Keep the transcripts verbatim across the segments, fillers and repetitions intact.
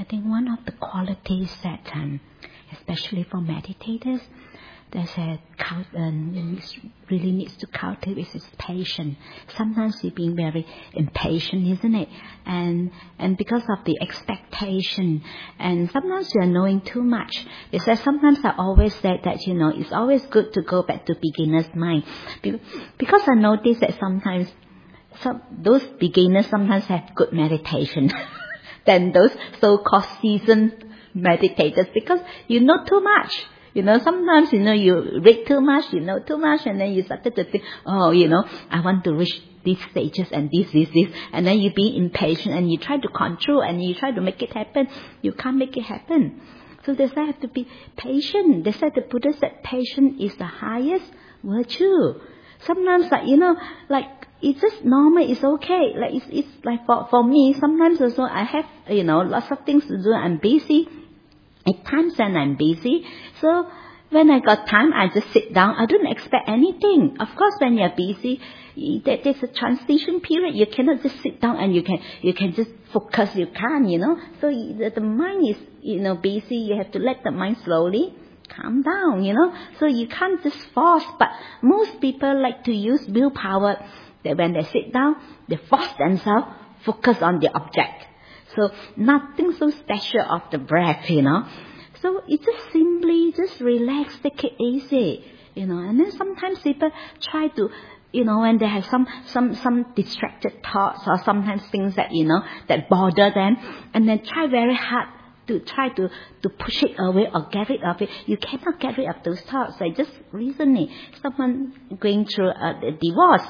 I think one of the qualities that, um, especially for meditators, there's a um, really needs to cultivate is patience. Sometimes you're being very impatient, isn't it? And and because of the expectation, and sometimes you are knowing too much. They say sometimes I always say that, you know, it's always good to go back to beginner's mind, because I notice that sometimes some those beginners sometimes have good meditation than those so-called seasoned meditators, because you know too much. You know, sometimes, you know, you read too much, you know too much, and then you started to think, oh, you know, I want to reach these stages and this, this, this. And then you be impatient and you try to control and you try to make it happen. You can't make it happen. So they say I have to be patient. They said the Buddha said patience is the highest virtue. Sometimes, like, you know, like, it's just normal, it's okay. Like, it's, it's like for, for me, sometimes also I have, you know, lots of things to do. I'm busy. At times when I'm busy, so when I got time, I just sit down. I don't expect anything. Of course, when you're busy, there's a transition period. You cannot just sit down and you can you can just focus. You can't, you know. So the, the mind is, you know, busy. You have to let the mind slowly calm down, you know. So you can't just force. But most people like to use willpower. That when they sit down, they force themselves focus on the object. So nothing so special of the breath, you know. So it just simply just relax, take it easy, you know. And then sometimes people try to, you know, when they have some some some distracted thoughts or sometimes things that, you know, that bother them, and then try very hard to try to to push it away or get rid of it. You cannot get rid of those thoughts. Like just recently, someone going through a, a divorce,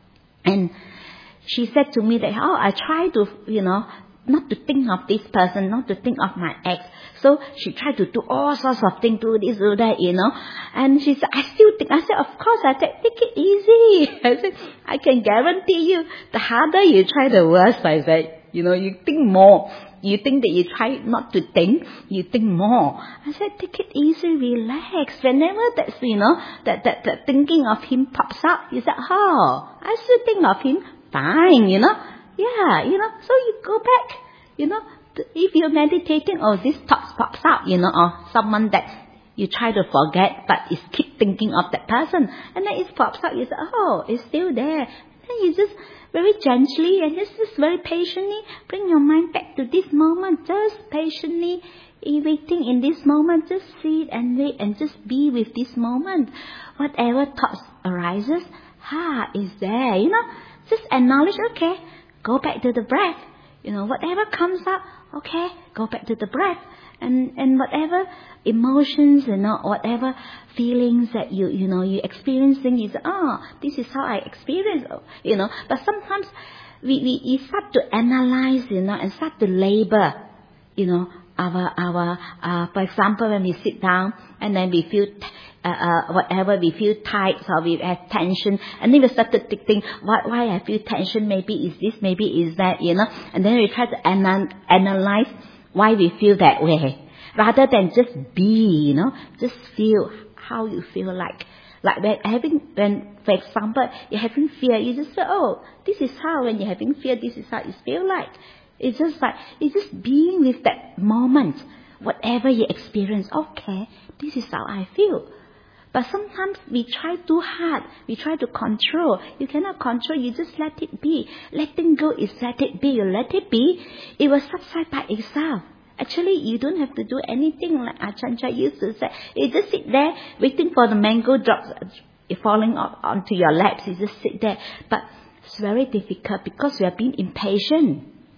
and she said to me that, oh, I try to, you know, not to think of this person, not to think of my ex. So she tried to do all sorts of things, do this, do that, you know. And she said, I still think. I said, of course. I said, take it easy. I said, I can guarantee you, the harder you try, the worse. I said, you know, you think more. You think that you try not to think, you think more. I said, take it easy, relax. Whenever that's, you know, that, that, that thinking of him pops up, you say, oh, I still think of him. Fine, you know. Yeah, you know, so you go back, you know, if you're meditating, oh, this thought pops up, you know, or someone that you try to forget, but you keep thinking of that person, and then it pops up, you say, oh, it's still there. Then you just very gently and just, just very patiently bring your mind back to this moment, just patiently waiting in this moment, just sit and wait and just be with this moment. Whatever thoughts arises, ha, is there, you know, just acknowledge, okay, go back to the breath. You know, whatever comes up, okay, go back to the breath. And and whatever emotions, you know, whatever feelings that you, you know, you experiencing is, oh, this is how I experience, you know. But sometimes we, we, we start to analyze, you know, and start to label, you know, our, our, uh, for example, when we sit down and then we feel, Uh, uh, whatever we feel tight or we have tension, and then we started to think, why, why I feel tension, maybe is this, maybe is that, you know, and then we try to anal- analyze why we feel that way, rather than just be, you know, just feel how you feel like. Like when having, when, for example, you're having fear, you just feel, oh, this is how, when you're having fear, this is how you feel like. It's just like, it's just being with that moment, whatever you experience, okay, this is how I feel. But sometimes we try too hard. We try to control. You cannot control. You just let it be. Letting go is let it be. You let it be. It will subside by itself. Actually, you don't have to do anything like Ajahn Chah used to say. You just sit there waiting for the mango drops falling onto your laps. You just sit there. But it's very difficult because we are being impatient.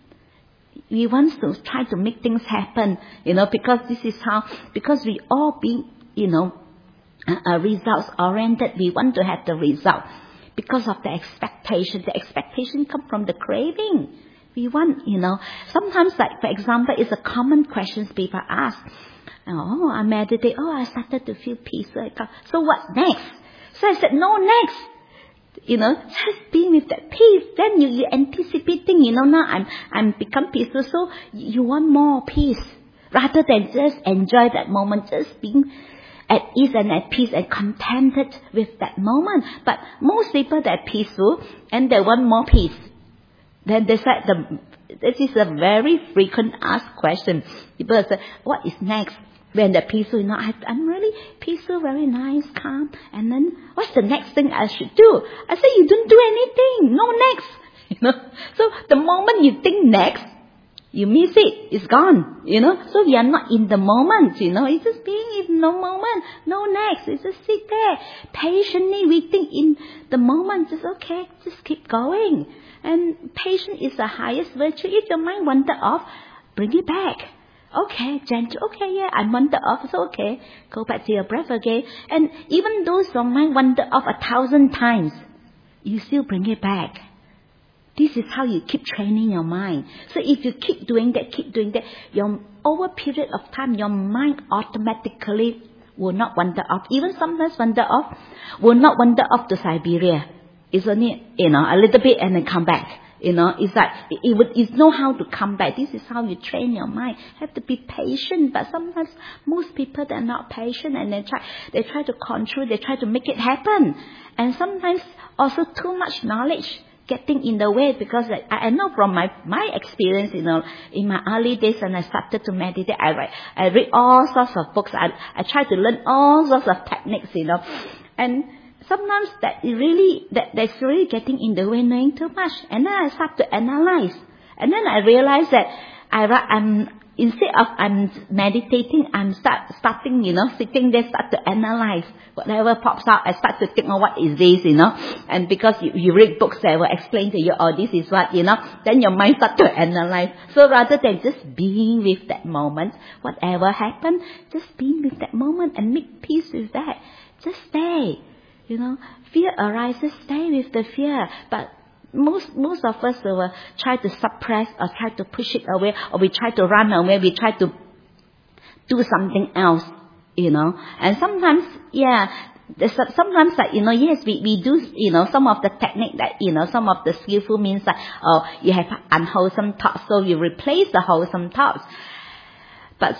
We want to try to make things happen, you know, because this is how, because we all being, you know, Uh, uh, results oriented. We want to have the result because of the expectation. The expectation comes from the craving. We want, you know, sometimes, like for example, it's a common question people ask. Oh, I meditate. Oh, I started to feel peace. So what's next? So I said, no next. You know, just being with that peace. Then you you anticipating. You know, now I'm I'm become peaceful. So you want more peace rather than just enjoy that moment, just being at ease and at peace and contented with that moment. But most people, they're peaceful and they want more peace. Then they said the This is a very frequent asked question. People say, what is next? When the peaceful, you know, I, I'm really peaceful, very nice, calm. And then, what's the next thing I should do? I say, you don't do anything. No next. You know. So the moment you think next, you miss it. It's gone. You know. So we are not in the moment. You know. It's just being in the moment. No next. It's just sit there patiently waiting in the moment. Just okay. Just keep going. And patience is the highest virtue. If your mind wander off, bring it back. Okay, gentle. Okay, yeah, I wander off. So okay, go back to your breath again. And even though your mind wander off a thousand times, you still bring it back. This is how you keep training your mind. So if you keep doing that, keep doing that, your over a period of time, your mind automatically will not wander off. Even sometimes wander off, will not wander off to Siberia. It's only, you know, a little bit and then come back. You know, it's like, it, it would, it's know how to come back. This is how you train your mind. Have to be patient. But sometimes most people, they're not patient and they try, they try to control, they try to make it happen. And sometimes also too much knowledge getting in the way, because I, I know from my, my experience, you know, in my early days when I started to meditate, I read, I read all sorts of books. I, I try to learn all sorts of techniques, you know, and sometimes that really, that that's really getting in the way, knowing too much. And then I start to analyze. And then I realize that I, I'm, instead of I'm meditating, I'm start, starting, you know, sitting there, start to analyze. Whatever pops out, I start to think, oh, what is this, you know. And because you, you read books that will explain to you, oh, this is what, you know, then your mind start to analyze. So rather than just being with that moment, whatever happened, just being with that moment and make peace with that. Just stay. You know, fear arises, stay with the fear. But most most of us will try to suppress or try to push it away, or we try to run away, we try to do something else, you know. And sometimes, yeah, sometimes like, you know, yes, we, we do, you know, some of the technique that, you know, some of the skillful means that, oh, you have unwholesome thoughts, so you replace the wholesome thoughts. But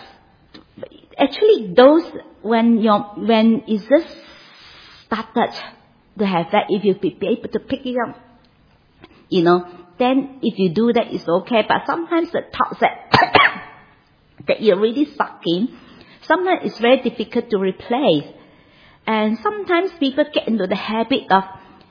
actually those, when you're, when it's just started to have that, if you be able to pick it up, you know, then if you do that, it's okay. But sometimes the thoughts that that you're really stuck in, sometimes it's very difficult to replace. And sometimes people get into the habit of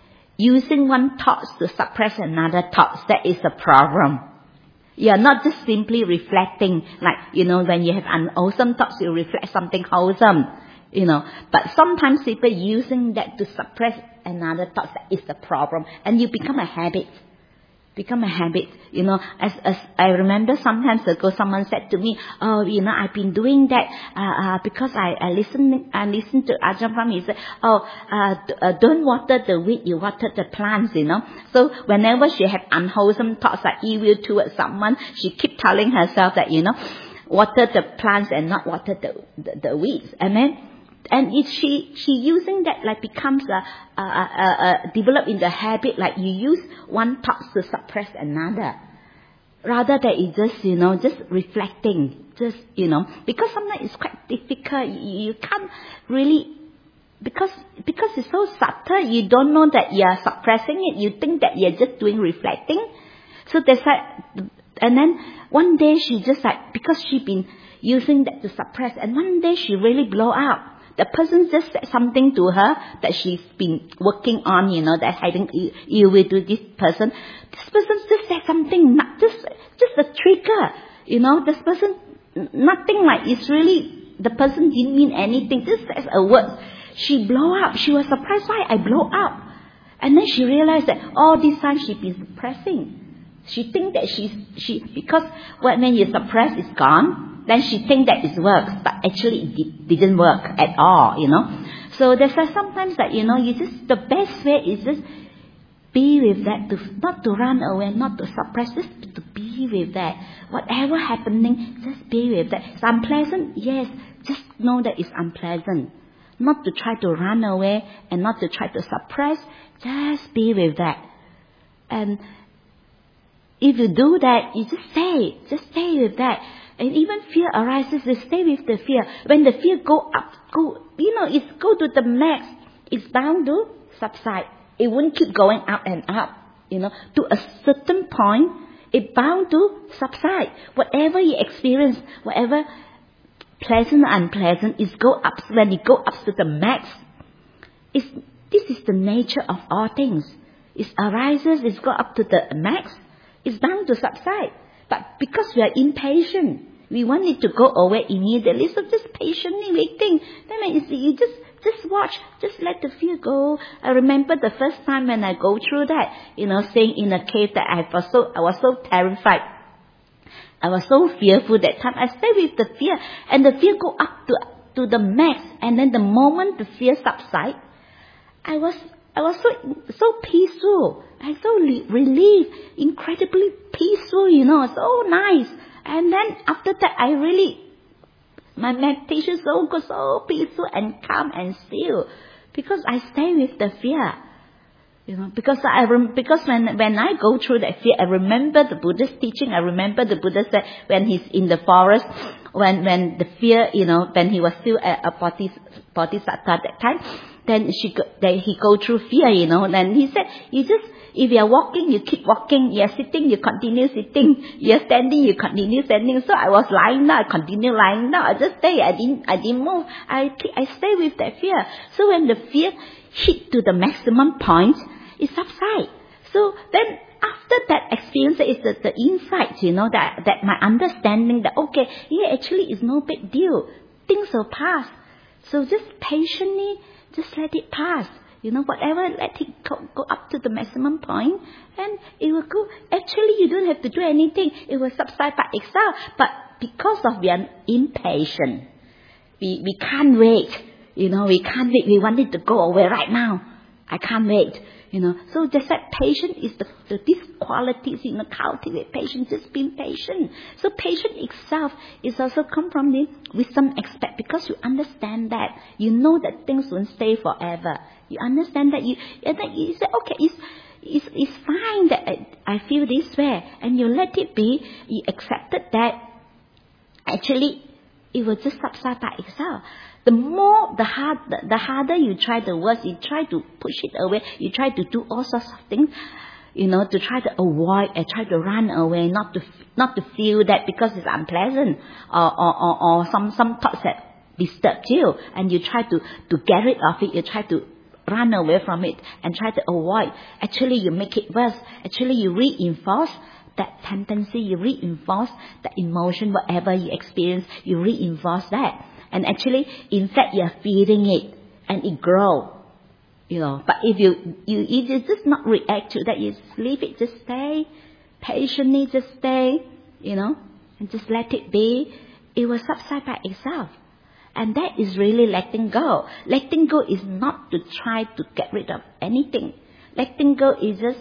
using one thought to suppress another thought. That is the problem. You're not just simply reflecting, like, you know, when you have unwholesome thoughts, you reflect something wholesome. You know, but sometimes people using that to suppress another thought, that is the problem. And you become a habit. Become a habit. You know, as, as I remember sometimes ago, someone said to me, oh, you know, I've been doing that, uh, uh because I, I listen, I listen to Ajahn Brahm. He said, oh, uh, uh, don't water the weed, you water the plants, you know. So whenever she had unwholesome thoughts, like evil towards someone, she keep telling herself that, you know, water the plants and not water the, the, the weeds. Amen. And if she, she using that, like, becomes a, a, a, a, develop in the habit, like you use one thought to suppress another. Rather than it just, you know, just reflecting, just, you know, because sometimes it's quite difficult. You, you can't really, because, because it's so subtle, you don't know that you're suppressing it. You think that you're just doing reflecting. So that's like, and then one day she just like, because she been using that to suppress, and one day she really blow out. The person just said something to her that she's been working on, you know, that having you will do this person. This person just said something, not just just a trigger, you know. This person, nothing like, it's really, the person didn't mean anything. Just says a word. She blow up. She was surprised why I blow up, and then she realized that all this time she's been suppressing. She think that she's she because when you suppress, it's gone. Then she think that it works, but actually it didn't work at all, you know. So there's like sometimes that, you know, you just, the best way is just be with that, to not to run away, not to suppress, just to be with that. Whatever happening, just be with that. It's unpleasant, yes, just know that it's unpleasant. Not to try to run away and not to try to suppress, just be with that. And if you do that, you just stay, just stay with that. And even fear arises, they stay with the fear. When the fear go up, go, you know, it's go to the max, it's bound to subside. It won't keep going up and up, you know. To a certain point, it's bound to subside. Whatever you experience, whatever pleasant or unpleasant, is go up. When it go up to the max, it's, this is the nature of all things. It arises, it go up to the max, it's bound to subside. But because we are impatient, we want it to go away immediately, so just patiently waiting. Then you see, you just just watch, just let the fear go. I remember the first time when I go through that, you know, staying in a cave, that I was so I was so terrified. I was so fearful that time. I stayed with the fear, and the fear go up to to the max, and then the moment the fear subside, I was I was so so peaceful. I was so relieved, incredibly peaceful, you know, so nice. And then after that, I really, my meditation so good, so peaceful and calm and still, because I stay with the fear, you know. Because I rem- because when when I go through that fear, I remember the Buddha's teaching. I remember the Buddha said when he's in the forest, when when the fear, you know, when he was still a, a bodhisattva at that time, then she go, then he go through fear, you know. Then he said, you just, if you are walking, you keep walking. You are sitting, you continue sitting. You are standing, you continue standing. So I was lying down, I continue lying down. I just stay. I didn't, I didn't move. I, I stay with that fear. So when the fear hit to the maximum point, it subsides. So then after that experience, is the, the insight, you know, that, that my understanding that, okay, yeah, actually it's no big deal. Things will pass. So just patiently, just let it pass. You know, whatever, let it go, go up to the maximum point, and it will go. Actually, you don't have to do anything. It will subside by itself. But because of we are impatient, we, we can't wait. You know, we can't wait. We want it to go away right now. I can't wait. You know, so just that patience is the, the these qualities, you know, cultivate patience, just being patient. So patience itself is also come from the wisdom aspect, because you understand that, you know that things won't stay forever. You understand that you, and then you say, okay, it's, it's, it's fine that I, I feel this way, and you let it be. You accepted that. Actually, it will just subside by itself. The more, the hard, the, the harder you try, the worse. You try to push it away. You try to do all sorts of things, you know, to try to avoid and try to run away, not to not to feel that because it's unpleasant or or, or, or some some thoughts that disturb you, and you try to to get rid of it. You try to run away from it and try to avoid. Actually, you make it worse. Actually, you reinforce that tendency. You reinforce that emotion, whatever you experience. You reinforce that. And actually, in fact, you're feeding it, and it grows, you know. But if you, you, you just not react to that, you just leave it, just stay, patiently just stay, you know, and just let it be, it will subside by itself. And that is really letting go. Letting go is not to try to get rid of anything. Letting go is just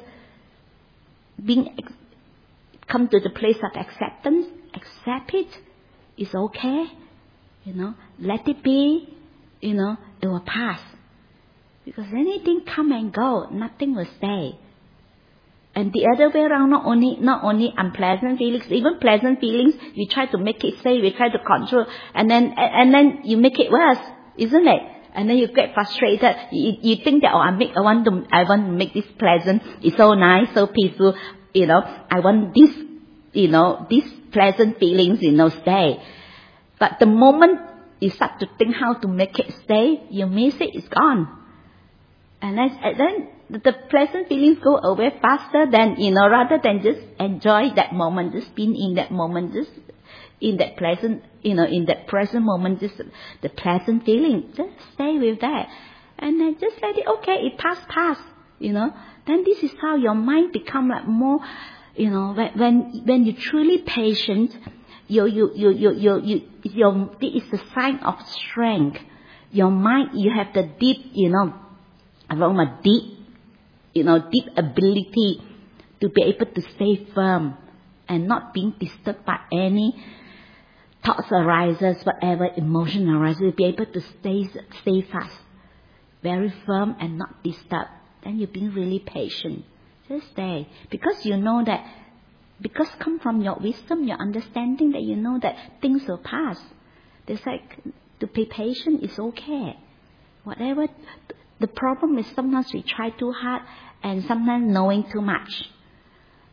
being, come to the place of acceptance, accept it, it's okay. You know, let it be, you know, it will pass. Because anything come and go, nothing will stay. And the other way around, not only, not only unpleasant feelings, even pleasant feelings, you try to make it stay, you try to control, and then, and then you make it worse, isn't it? And then you get frustrated. You, you think that, oh, I make, I want to, I want to make this pleasant. It's so nice, so peaceful. You know, I want this, you know, these pleasant feelings, you know, stay. But the moment you start to think how to make it stay, you miss it, it's gone. And then, and then the pleasant feelings go away faster than, you know, rather than just enjoy that moment, just being in that moment, just in that pleasant, you know, in that present moment, just the pleasant feeling, just stay with that. And then just let it, okay, it pass, pass, you know. Then this is how your mind become like more, you know, when, when, when you're truly patient, You, you, you, you, you, you, your, this is a sign of strength. Your mind, you have the deep, you know, from a deep, you know, deep ability to be able to stay firm and not being disturbed by any thoughts arises, whatever emotion arises, be able to stay, stay fast, very firm and not disturbed. Then you're being really patient. Just stay. Because you know that, because come from your wisdom, your understanding that you know that things will pass. It's like, to be patient is okay. Whatever, the problem is sometimes we try too hard and sometimes knowing too much.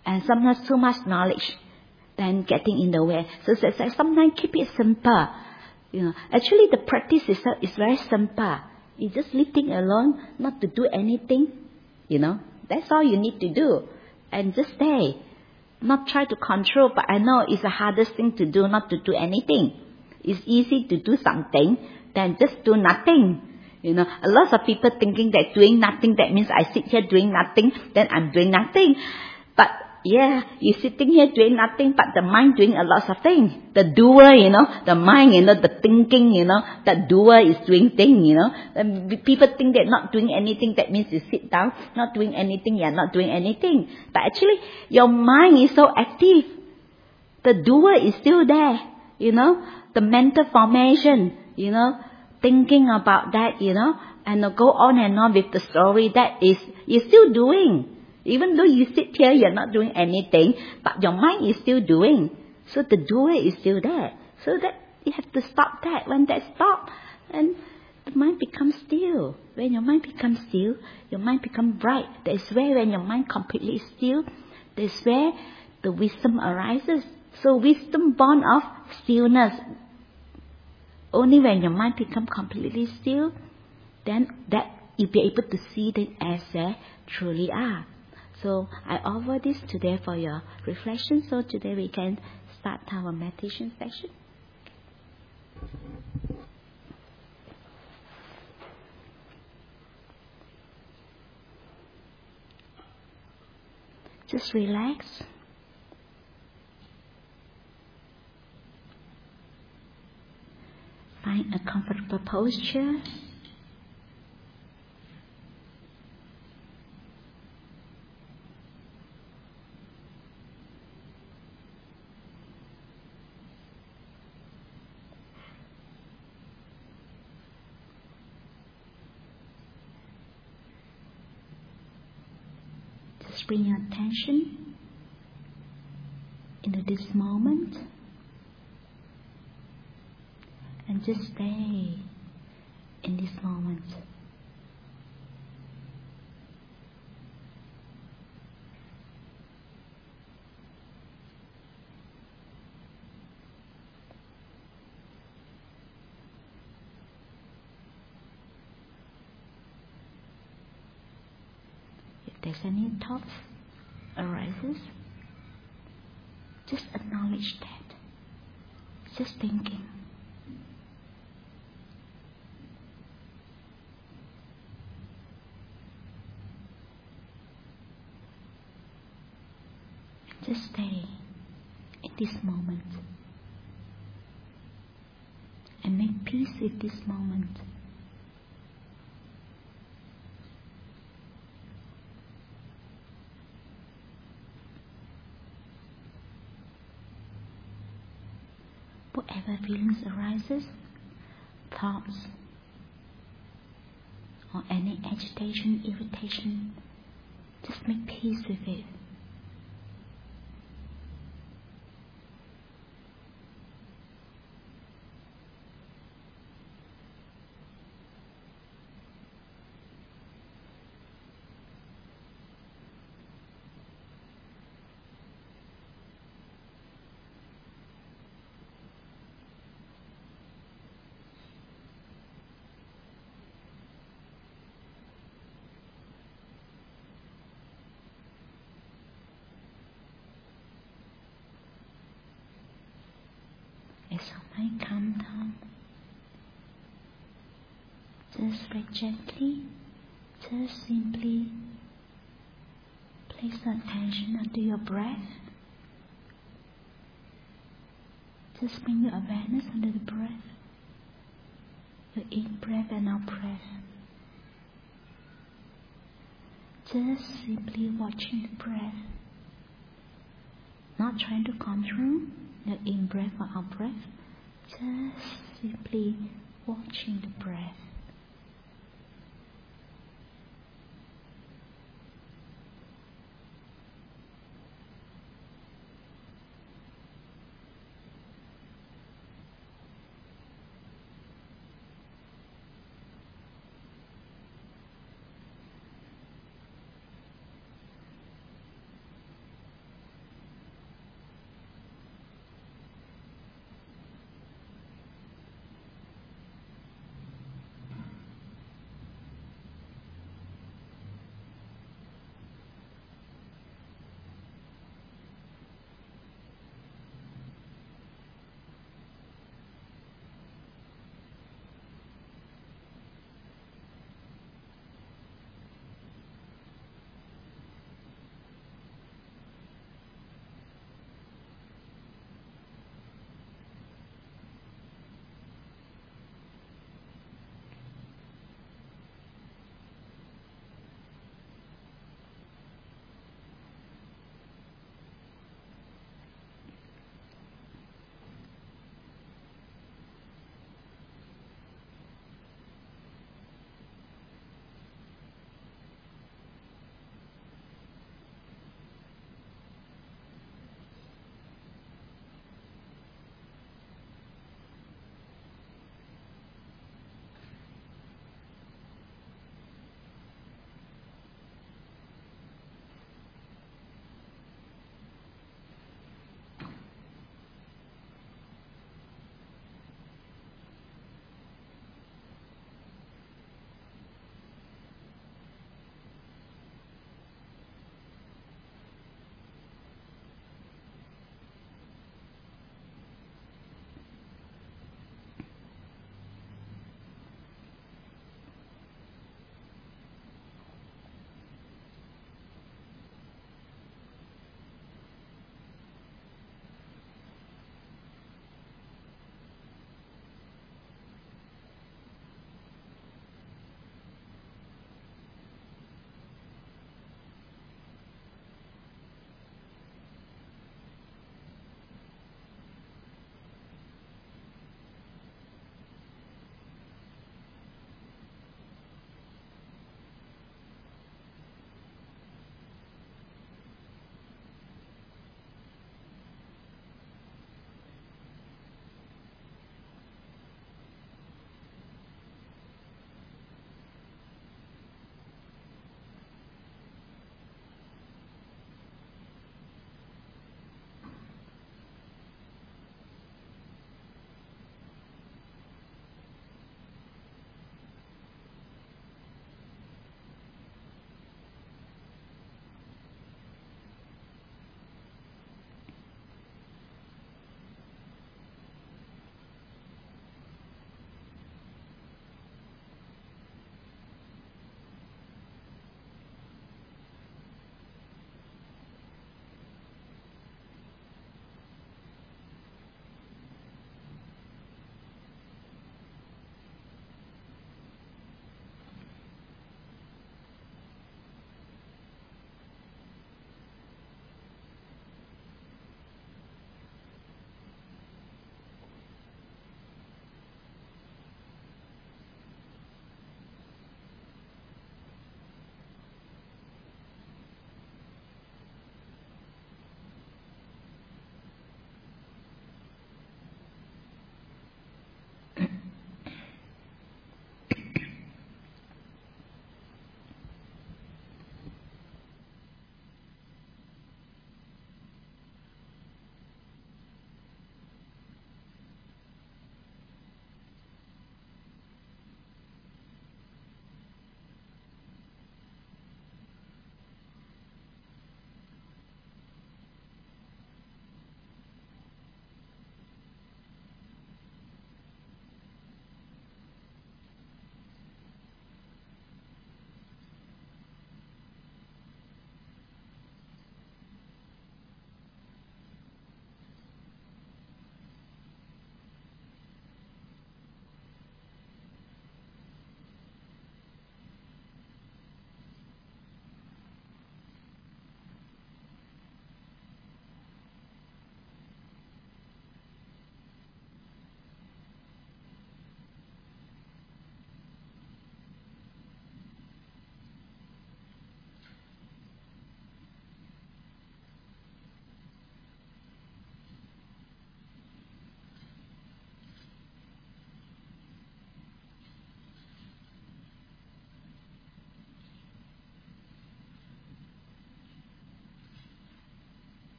And sometimes too much knowledge then getting in the way. So, so, so sometimes keep it simple. You know, actually the practice itself is very simple. You just leave things alone, not to do anything. You know, that's all you need to do. And just stay. Not try to control, but I know it's the hardest thing to do, not to do anything. It's easy to do something, then just do nothing. You know, a lot of people thinking that doing nothing, that means I sit here doing nothing, then I'm doing nothing. But yeah, you're sitting here doing nothing, but the mind doing a lot of things. The doer, you know, the mind, you know, the thinking, you know, the doer is doing things, you know. And people think they're not doing anything, that means you sit down, not doing anything, you're not doing anything. But actually, your mind is so active. The doer is still there, you know. The mental formation, you know, thinking about that, you know, and go on and on with the story, that is, you're still doing. Even though you sit here, you're not doing anything, but your mind is still doing. So the doer is still there. So that you have to stop that. When that stops, and the mind becomes still. When your mind becomes still, your mind becomes bright. That's where when your mind completely still, that's where the wisdom arises. So wisdom born of stillness. Only when your mind becomes completely still, then that you'll be able to see them as they truly are. So I offer this today for your reflection. So today we can start our meditation session. Just relax. Find a comfortable posture. Just bring your attention into this moment. And just stay in this moment. If there's any thoughts arises, just acknowledge that. Just thinking. Just stay in this moment and make peace with this moment. Whatever feelings arises, thoughts, or any agitation, irritation, just make peace with it. As your mind calm down, just very gently, just simply place the attention onto your breath. Just bring your awareness under the breath, your in-breath and out-breath. Just simply watching the breath, not trying to control the in-breath or out-breath, just simply watching the breath.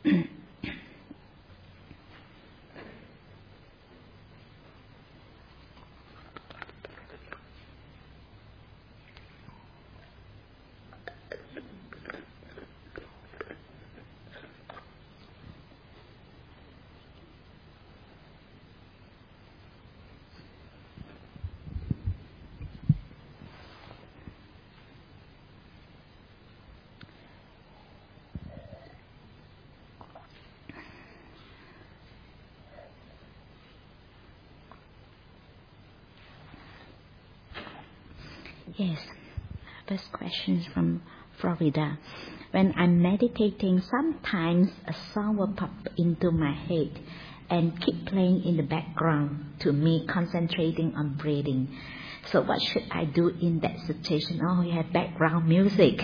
Yes. First question is from Florida. When I'm meditating, sometimes a song will pop into my head and keep playing in the background to me concentrating on breathing. So what should I do in that situation? Oh, you have background music.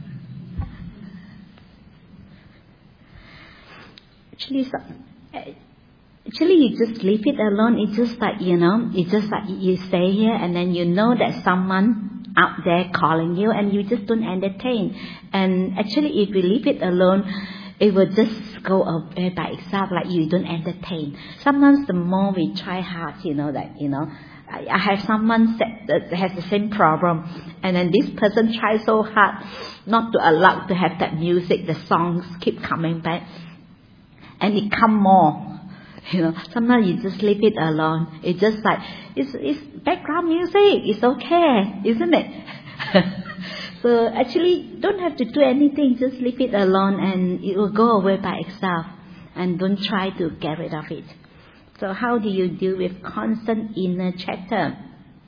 Actually, so, actually you just leave it alone. It's just like, you know, it's just like you stay here and then you know that someone out there calling you and you just don't entertain. And actually if you leave it alone, it will just go away by itself, like you don't entertain. Sometimes the more we try hard, you know, that, you know, I, I have someone that, that has the same problem, and then this person tries so hard not to allow to have that music, the songs keep coming back, and it come more. You know, sometimes you just leave it alone. It's just like, it's, it's background music. It's okay, isn't it? So actually, don't have to do anything. Just leave it alone and it will go away by itself. And don't try to get rid of it. So how do you deal with constant inner chatter?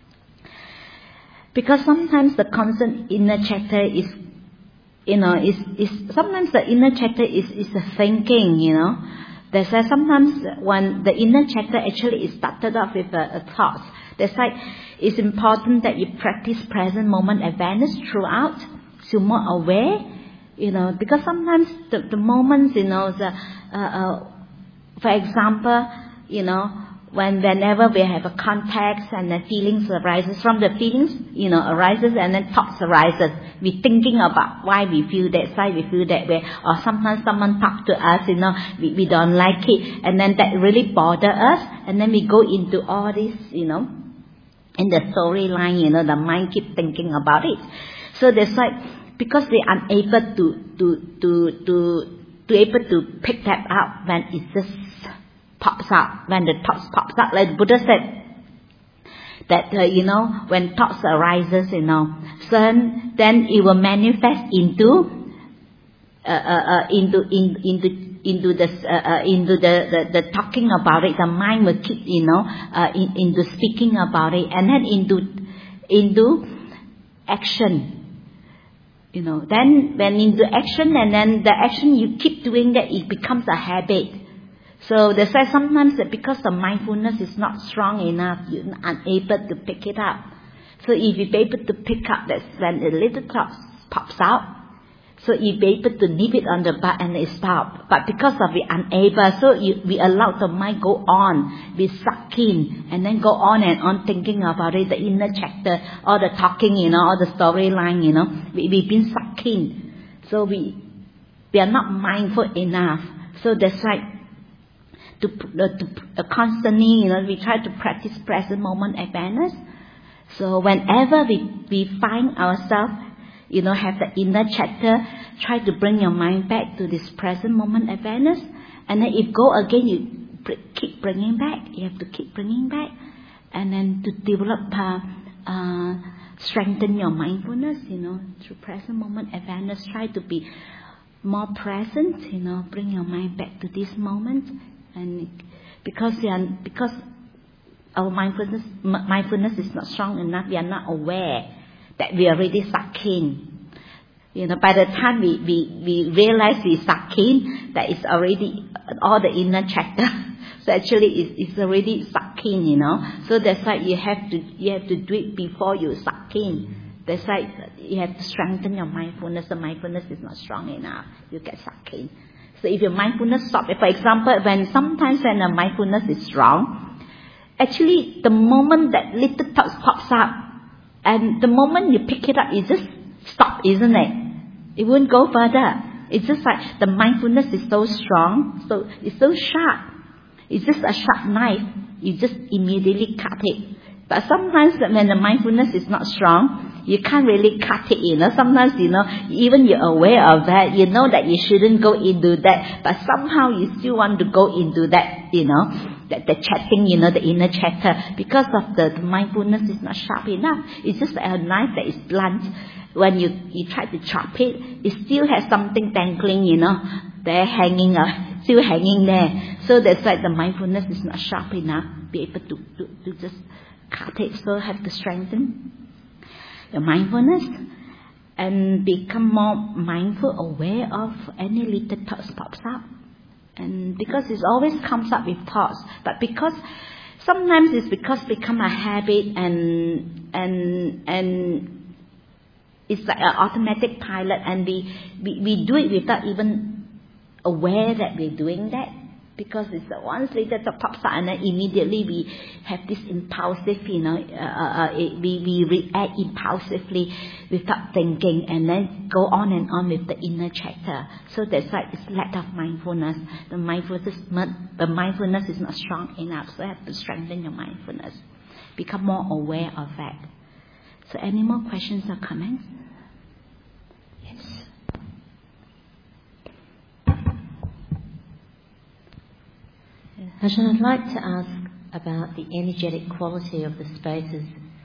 Because sometimes the constant inner chatter is, you know, is, is sometimes the inner chatter is, is a thinking, you know. There's uh, sometimes when the inner chatter actually is started off with a, a thought. That's like it's important that you practice present moment awareness throughout, so more aware, you know, because sometimes the, the moments, you know, the, uh, uh, for example, you know, when whenever we have a contact and the feelings arises, from the feelings, you know, arises and then thoughts arises. We thinking about why we feel that, why we feel that way. Or sometimes someone talk to us, you know, we, we don't like it. And then that really bother us. And then we go into all this, you know, in the storyline, you know, the mind keep thinking about it. So that's like, because we are unable to, to, to, to, to able to pick that up when it just pops up, when the thoughts pops up, like Buddha said, that, uh, you know, when thoughts arises, you know, so then it will manifest into, uh, uh, uh into, in, into, into the, uh, uh, into the, the, the talking about it. The mind will keep, you know, uh, in, into speaking about it, and then into, into action. You know, then when into action, and then the action you keep doing that, it becomes a habit. So that's why sometimes that because the mindfulness is not strong enough, you're unable to pick it up. So if you're able to pick up, that's when a little thought pops out. So you're able to leave it on the butt and it stops. But because of we unable, so you, we allow the mind go on, be sucked in, and then go on and on thinking about it, the inner chapter, all the talking, you know, all the storyline, you know, we, we've been sucked in. So we, we are not mindful enough. So that's right. To, uh, to uh, constantly, you know, we try to practice present moment awareness. So whenever we, we find ourselves, you know, have the inner chatter, try to bring your mind back to this present moment awareness. And then if go again, you br- keep bringing back. You have to keep bringing back. And then to develop, uh, uh, strengthen your mindfulness, you know, through present moment awareness. Try to be more present, you know, bring your mind back to this moment. And because we are, because our mindfulness mindfulness is not strong enough, we are not aware that we are already sucked in. You know, by the time we, we, we realize we sucked in, that it's already all the inner chatter. So actually it's, it's already sucked in, you know. So that's why you have to you have to do it before you suck in. That's why you have to strengthen your mindfulness. The mindfulness is not strong enough, you get sucked in. So if your mindfulness stops, for example, when sometimes when the mindfulness is strong, actually the moment that little thoughts pops up, and the moment you pick it up, it just stops, isn't it? It won't go further. It's just like the mindfulness is so strong, so it's so sharp. It's just a sharp knife. You just immediately cut it. But sometimes when the mindfulness is not strong, you can't really cut it, you know. Sometimes, you know, even you're aware of that, you know that you shouldn't go into that, but somehow you still want to go into that, you know, that the chatting, you know, the inner chatter, because of the, the mindfulness is not sharp enough. It's just a knife that is blunt. When you, you try to chop it, it still has something dangling, you know, there hanging, uh, still hanging there. So that's why the mindfulness is not sharp enough, be able to, to, to just cut it. So have to strengthen your mindfulness and become more mindful, aware of any little thoughts pops up. And because it always comes up with thoughts, but because sometimes it's because become a habit and and and it's like an automatic pilot, and we, we, we do it without even aware that we're doing that, because it's the once later that pops up, and then immediately we have this impulsive, you know, uh, uh, it, we, we react impulsively without thinking, and then go on and on with the inner chatter. So that's why it's lack of mindfulness. The mindfulness, the mindfulness is not strong enough, so you have to strengthen your mindfulness. Become more aware of that. So any more questions or comments? Yes. Ajahn, I'd like to ask about the energetic quality of the spaces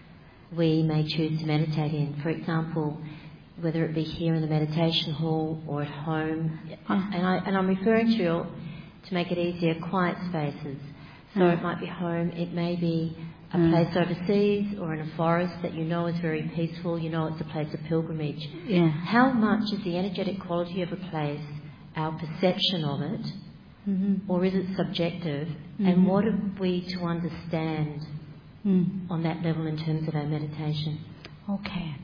we may choose to meditate in. For example, whether it be here in the meditation hall or at home. Oh. And, I, and I'm referring to, your, to make it easier, quiet spaces. So Mm. it might be home, it may be a Mm. place overseas or in a forest that you know is very peaceful, you know it's a place of pilgrimage. Yeah. How much is the energetic quality of a place our perception of it, Mm-hmm. or is it subjective? Mm-hmm. And what are we to understand Mm. on that level in terms of our meditation? Okay.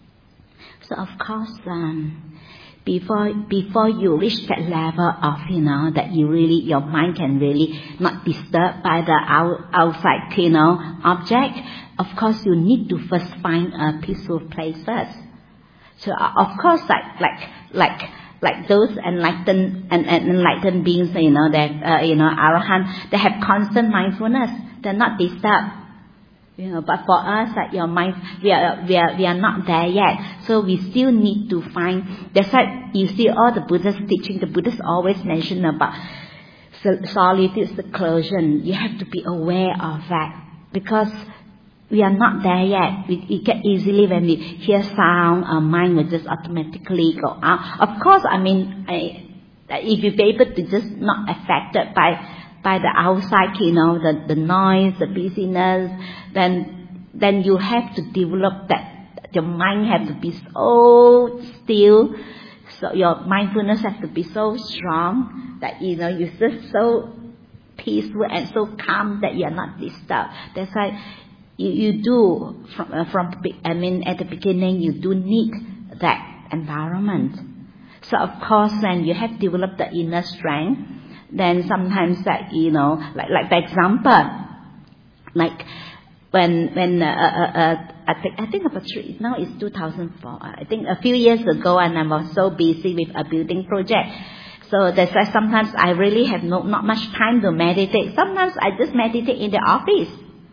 So of course, um, before before you reach that level of, you know, that you really, your mind can really not disturbed by the out, outside, you know, object, of course you need to first find a peaceful place first. So uh, of course, like like like like those enlightened and, and enlightened beings, you know, that uh, you know, arahant, they have constant mindfulness. They're not disturbed. You know, but for us, like your mind, we are, we are, we are not there yet. So we still need to find. That's why you see all the Buddha's teaching. The Buddha's always mention about solitude, seclusion. You have to be aware of that, because we are not there yet. We, we get easily when we hear sound, our mind will just automatically go out. Of course, I mean, I, if you be able to just not affected by. by the outside, you know, the, the noise, the busyness, then then you have to develop that. Your mind has to be so still, so your mindfulness has to be so strong that, you know, you're just so peaceful and so calm that you're not disturbed. That's why you, you do, from, uh, from I mean, at the beginning, you do need that environment. So, of course, when you have developed the inner strength, then sometimes that, you know, like, like for example, like when, when, uh, uh, uh, I think, I think about three, now it's two thousand four, I think a few years ago, and I was so busy with a building project. So that's why sometimes I really have no, not much time to meditate. Sometimes I just meditate in the office.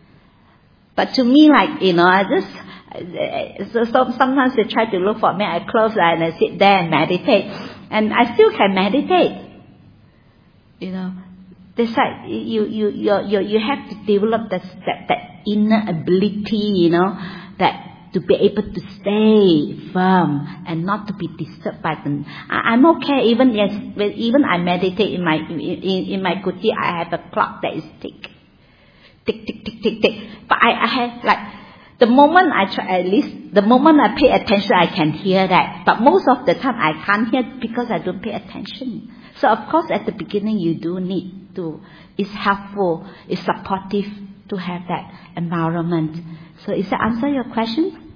But to me, like, you know, I just, so, so sometimes they try to look for me, I close and I sit there and meditate. And I still can meditate. You know, that's like you, you, you, you, you have to develop that, that, that inner ability, you know, that to be able to stay firm and not to be disturbed by them. I, I'm okay, even yes, even I meditate in my, in, in my kuti, I have a clock that is tick, tick, tick, tick, tick, tick. But I, I have like, the moment I try, at least, the moment I pay attention, I can hear that. But most of the time, I can't hear because I don't pay attention. So, of course, at the beginning, you do need to, it's helpful, it's supportive to have that environment. So, is that answer your question?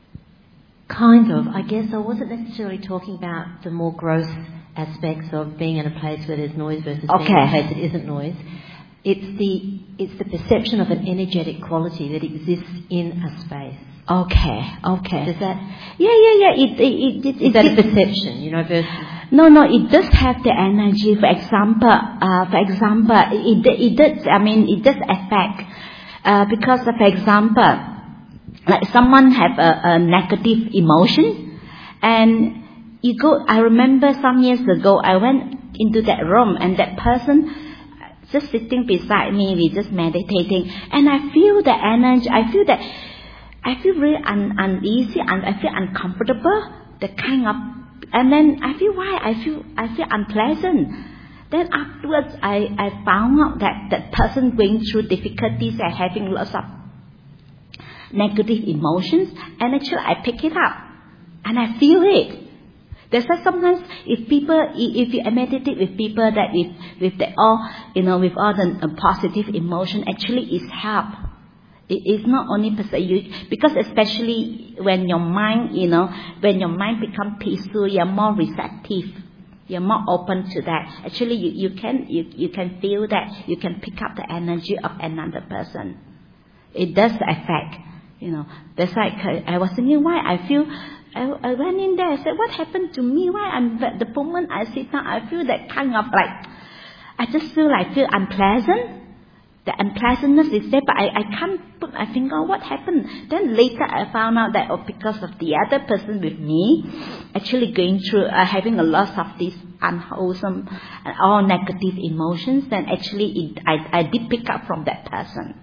Kind of. I guess I wasn't necessarily talking about the more gross aspects of being in a place where there's noise versus Okay. being in a place that isn't noise. It's the it's the perception of an energetic quality that exists in a space. Okay, okay. Does that? Yeah, yeah, yeah. It, it, it, it, Is that it, a perception, you know, versus No, no, it does have the energy. For example, uh, for example, it it does. I mean, it does affect. Uh, because, uh, for example, like someone have a, a negative emotion, and you go. I remember some years ago, I went into that room, and that person just sitting beside me, we just meditating, and I feel the energy. I feel that I feel really un, uneasy, and I feel uncomfortable. The kind of, and then I feel why I feel I feel unpleasant. Then afterwards, I I found out that that person going through difficulties and having lots of negative emotions, and actually I pick it up, and I feel it. That's why sometimes if people, if you meditate with people that with with the all, you know, with all the uh, positive emotion, actually it's help. It is not only you, because especially when your mind, you know, when your mind becomes peaceful, you're more receptive, you're more open to that. Actually, you, you can you you can feel that, you can pick up the energy of another person. It does affect, you know. That's why I was thinking why I feel. I, I went in there, I said, what happened to me? Why I'm, the moment I sit down, I feel that kind of like, I just feel like, feel unpleasant. The unpleasantness is there, but I, I can't put my finger on what happened. Then later I found out that, oh, because of the other person with me, actually going through, uh, having a lot of these unwholesome, uh, all negative emotions, then actually it, I, I did pick up from that person.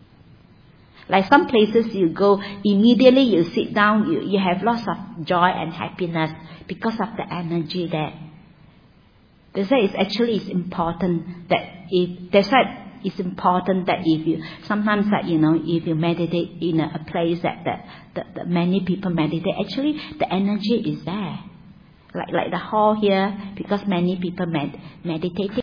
Like some places you go, immediately you sit down, you, you have lots of joy and happiness because of the energy there. That's why it's actually it's important that if, that's why it's important that if you, sometimes that, you know, if you meditate in a, a place that, that, that, that many people meditate, actually the energy is there. Like, like the hall here, because many people med, meditating.